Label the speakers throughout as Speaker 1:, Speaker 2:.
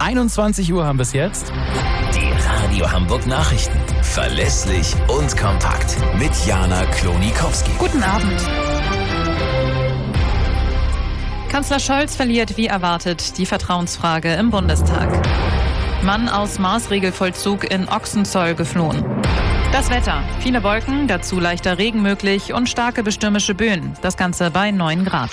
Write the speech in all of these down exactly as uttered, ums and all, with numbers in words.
Speaker 1: einundzwanzig Uhr haben wir es jetzt.
Speaker 2: Die Radio Hamburg Nachrichten. Verlässlich und kompakt. Mit Jana Klonikowski.
Speaker 3: Guten Abend. Kanzler Scholz verliert wie erwartet die Vertrauensfrage im Bundestag. Mann aus Maßregelvollzug in Ochsenzoll geflohen. Das Wetter. Viele Wolken, dazu leichter Regen möglich und starke bestürmische Böen. Das Ganze bei neun Grad.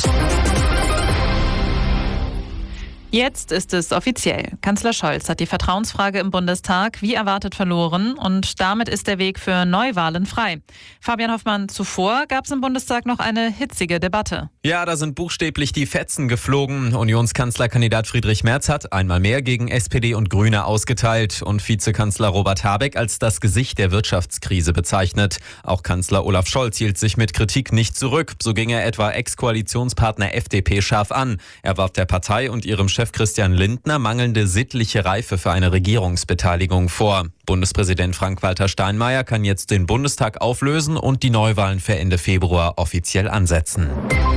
Speaker 3: Jetzt ist es offiziell. Kanzler Scholz hat die Vertrauensfrage im Bundestag wie erwartet verloren und damit ist der Weg für Neuwahlen frei. Fabian Hoffmann, zuvor gab es im Bundestag noch eine hitzige Debatte.
Speaker 4: Ja, da sind buchstäblich die Fetzen geflogen. Unionskanzlerkandidat Friedrich Merz hat einmal mehr gegen S P D und Grüne ausgeteilt und Vizekanzler Robert Habeck als das Gesicht der Wirtschaftskrise bezeichnet. Auch Kanzler Olaf Scholz hielt sich mit Kritik nicht zurück. So ging er etwa Ex-Koalitionspartner F D P scharf an. Er warf der Partei und ihrem Chef Christian Lindner mangelnde sittliche Reife für eine Regierungsbeteiligung vor. Bundespräsident Frank-Walter Steinmeier kann jetzt den Bundestag auflösen und die Neuwahlen für Ende Februar offiziell ansetzen.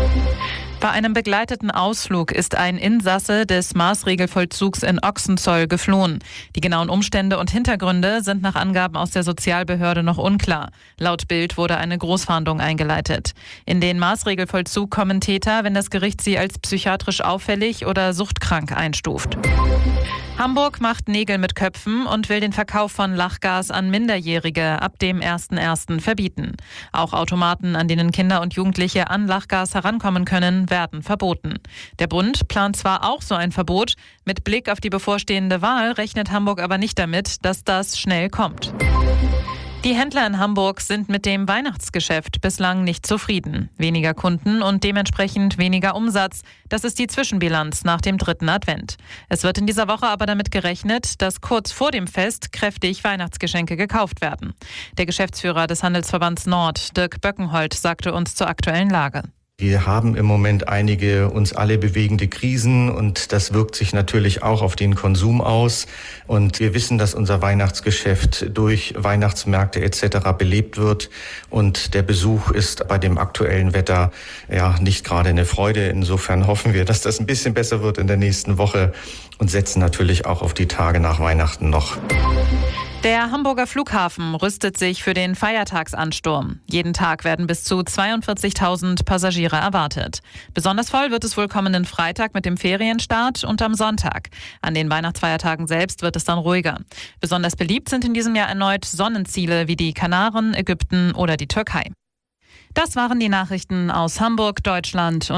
Speaker 3: Bei einem begleiteten Ausflug ist ein Insasse des Maßregelvollzugs in Ochsenzoll geflohen. Die genauen Umstände und Hintergründe sind nach Angaben aus der Sozialbehörde noch unklar. Laut Bild wurde eine Großfahndung eingeleitet. In den Maßregelvollzug kommen Täter, wenn das Gericht sie als psychiatrisch auffällig oder suchtkrank einstuft. Hamburg macht Nägel mit Köpfen und will den Verkauf von Lachgas an Minderjährige ab dem ersten ersten verbieten. Auch Automaten, an denen Kinder und Jugendliche an Lachgas herankommen können, werden verboten. Der Bund plant zwar auch so ein Verbot, mit Blick auf die bevorstehende Wahl rechnet Hamburg aber nicht damit, dass das schnell kommt. Die Händler in Hamburg sind mit dem Weihnachtsgeschäft bislang nicht zufrieden. Weniger Kunden und dementsprechend weniger Umsatz. Das ist die Zwischenbilanz nach dem dritten Advent. Es wird in dieser Woche aber damit gerechnet, dass kurz vor dem Fest kräftig Weihnachtsgeschenke gekauft werden. Der Geschäftsführer des Handelsverbands Nord, Dirk Böckenholt, sagte uns zur aktuellen Lage.
Speaker 5: Wir haben im Moment einige uns alle bewegende Krisen und das wirkt sich natürlich auch auf den Konsum aus. Und wir wissen, dass unser Weihnachtsgeschäft durch Weihnachtsmärkte et cetera belebt wird. Und der Besuch ist bei dem aktuellen Wetter ja nicht gerade eine Freude. Insofern hoffen wir, dass das ein bisschen besser wird in der nächsten Woche und setzen natürlich auch auf die Tage nach Weihnachten noch.
Speaker 3: Der Hamburger Flughafen rüstet sich für den Feiertagsansturm. Jeden Tag werden bis zu zweiundvierzigtausend Passagiere erwartet. Besonders voll wird es wohl kommenden Freitag mit dem Ferienstart und am Sonntag. An den Weihnachtsfeiertagen selbst wird es dann ruhiger. Besonders beliebt sind in diesem Jahr erneut Sonnenziele wie die Kanaren, Ägypten oder die Türkei. Das waren die Nachrichten aus Hamburg, Deutschland und